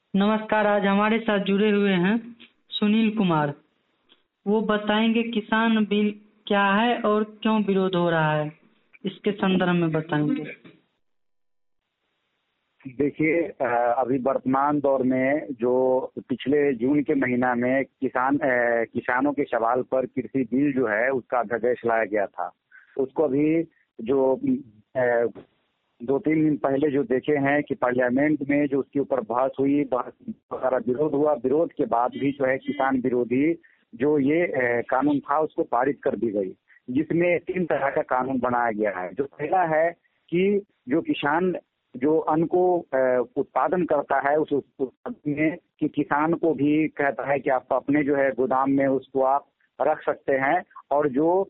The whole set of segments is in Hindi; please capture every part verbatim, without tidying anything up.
नमस्कार। आज हमारे साथ जुड़े हुए हैं सुनील कुमार। वो बताएंगे किसान बिल क्या है और क्यों विरोध हो रहा है, इसके संदर्भ में बताएंगे। देखिए, अभी वर्तमान दौर में जो पिछले जून के महीना में किसान किसानों के सवाल पर कृषि बिल जो है उसका अध्यादेश लाया गया था, उसको अभी जो दो तीन दिन पहले जो देखे हैं कि पार्लियामेंट में जो उसके ऊपर बहस हुई, बहस सारा विरोध हुआ। विरोध के बाद भी जो है किसान विरोधी जो ये कानून था उसको पारित कर दी गई, जिसमें तीन तरह का कानून बनाया गया है। जो पहला है कि जो किसान जो अन्न को उत्पादन करता है उस उत्पादन में कि किसान को भी कहता है कि आप अपने जो है गोदाम में उसको आप रख सकते हैं, और जो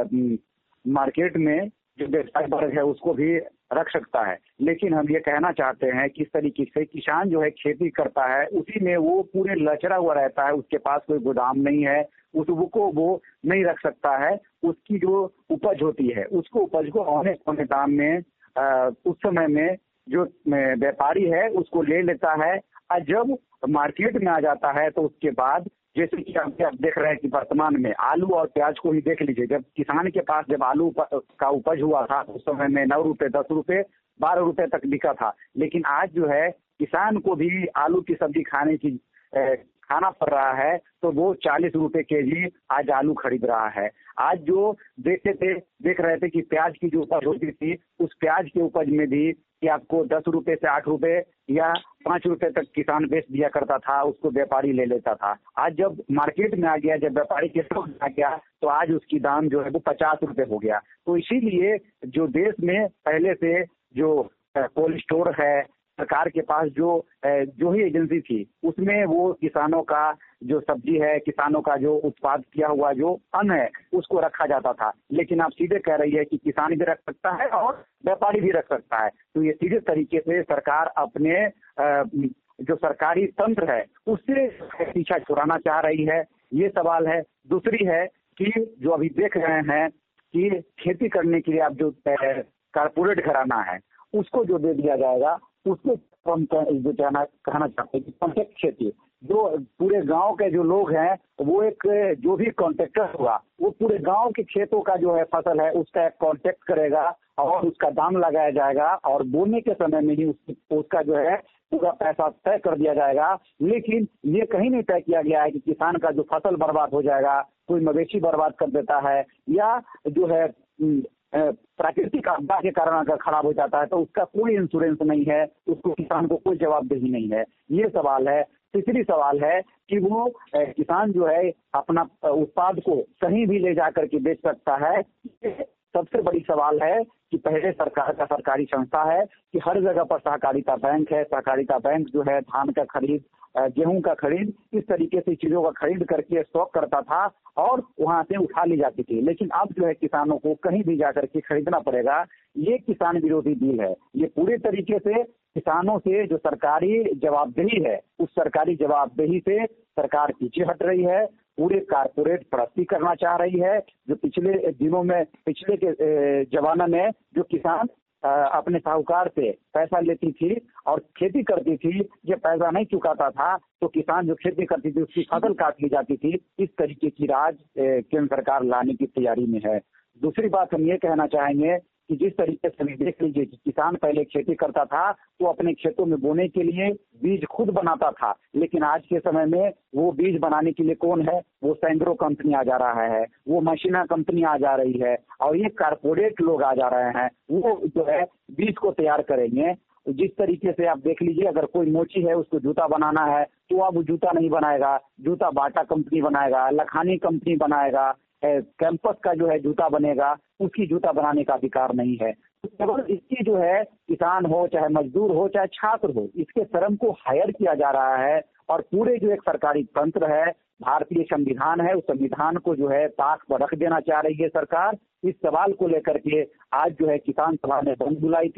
मार्केट में जो व्यवसाय वर्ग है उसको भी रख सकता है। लेकिन हम ये कहना चाहते हैं कि इस तरीके से किसान जो है खेती करता है उसी में वो पूरे लचरा हुआ रहता है, उसके पास कोई गोदाम नहीं है, उसको वो नहीं रख सकता है। उसकी जो उपज होती है उसको उपज को औने पौने दाम में आ, उस समय में जो व्यापारी है उसको ले लेता है, और जब मार्केट में आ जाता है तो उसके बाद जैसे कि आप देख रहे हैं कि वर्तमान में आलू और प्याज को ही देख लीजिए। जब किसान के पास जब आलू का उपज हुआ था उस समय में नौ रुपए दस रुपए बारह रुपए तक बिका था, लेकिन आज जो है किसान को भी आलू की सब्जी खाने की खाना पड़ रहा है तो वो चालीस रुपए के जी आज आलू खरीद रहा है। आज जो देखते थे देख रहे थे कि प्याज की जो उपज होती थी उस प्याज की उपज में भी कि आपको दस रुपए से आठ रुपए या पांच रुपए तक किसान बेच दिया करता था, उसको व्यापारी ले लेता था। आज जब मार्केट में आ गया, जब व्यापारी के पास आ गया तो आज उसकी दाम जो है वो पचास रुपए हो गया। तो इसीलिए जो देश में पहले से जो कोल्ड स्टोर है, सरकार के पास जो जो ही एजेंसी थी उसमें वो किसानों का जो सब्जी है, किसानों का जो उत्पाद किया हुआ जो अन्न है उसको रखा जाता था। लेकिन आप सीधे कह रही है कि किसान भी रख सकता है और व्यापारी भी रख सकता है, तो ये सीधे तरीके से सरकार अपने जो सरकारी तंत्र है उससे पीछा छुड़ाना चाह रही है, ये सवाल है। दूसरी है कि जो अभी देख रहे हैं कि खेती करने के लिए आप जो कारपोरेट घराना है उसको जो दे दिया जाएगा उसको हम जो कहना कहना चाहते हैं कि कॉन्ट्रैक्ट खेती, जो पूरे गांव के जो लोग हैं वो एक जो भी कॉन्ट्रैक्टर होगा वो पूरे गांव के खेतों का जो है फसल है उसका एक कॉन्ट्रैक्ट करेगा और उसका दाम लगाया जाएगा, और बोने के समय में ही उस, उसका जो है पूरा पैसा तय कर दिया जाएगा। लेकिन ये कहीं नहीं तय किया गया है कि किसान का जो फसल बर्बाद हो जाएगा, कोई मवेशी बर्बाद कर देता है या जो है प्राकृतिक आपदा के कारण अगर खराब हो जाता है तो उसका कोई इंश्योरेंस नहीं है, उसको किसान को कोई जवाबदेही नहीं है, ये सवाल है। तीसरी सवाल है कि वो किसान जो है अपना उत्पाद को कहीं भी ले जा करके बेच सकता है। सबसे बड़ी सवाल है कि पहले सरकार का सरकारी संस्था है कि हर जगह पर सहकारिता बैंक है, सहकारिता बैंक जो है धान का खरीद, गेहूं का खरीद, इस तरीके से चीजों का खरीद करके स्टॉक करता था और वहां से उठा ली जाती थी। लेकिन अब जो है किसानों को कहीं भी जाकर के खरीदना पड़ेगा। ये किसान विरोधी बिल है। ये पूरे तरीके से किसानों से जो सरकारी जवाबदेही है उस सरकारी जवाबदेही से सरकार पीछे हट रही है, पूरे कारपोरेट प्रस्ती करना चाह रही है। जो पिछले दिनों में पिछले के जमाने में जो किसान अपने साहूकार से पैसा लेती थी और खेती करती थी, ये पैसा नहीं चुकाता था तो किसान जो खेती करती थी उसकी फसल काट ली जाती थी। इस तरीके की राज केंद्र सरकार लाने की तैयारी में है। दूसरी बात हम ये कहना चाहेंगे कि जिस तरीके से देख लीजिए कि किसान पहले खेती करता था तो अपने खेतों में बोने के लिए बीज खुद बनाता था, लेकिन आज के समय में वो बीज बनाने के लिए कौन है, वो सैंग्रो कंपनी आ जा रहा है, वो मशीना कंपनी आ जा रही है और ये कारपोरेट लोग आ जा रहे हैं, वो जो है बीज को तैयार करेंगे। जिस तरीके से आप देख लीजिए, अगर कोई मोची है उसको जूता बनाना है तो अब जूता नहीं बनाएगा, जूता बाटा कंपनी बनाएगा, लखानी कंपनी बनाएगा, कैंपस का जो है जूता बनेगा, उसकी जूता बनाने का अधिकार नहीं है। तो केवल इसकी जो है किसान हो चाहे मजदूर हो चाहे छात्र हो, इसके श्रम को हायर किया जा रहा है और पूरे जो एक सरकारी तंत्र है, भारतीय संविधान है, उस संविधान को जो है ताक पर रख देना चाह रही है सरकार। इस सवाल को लेकर के आज जो है किसान सभा ने बंद बुलाई थी।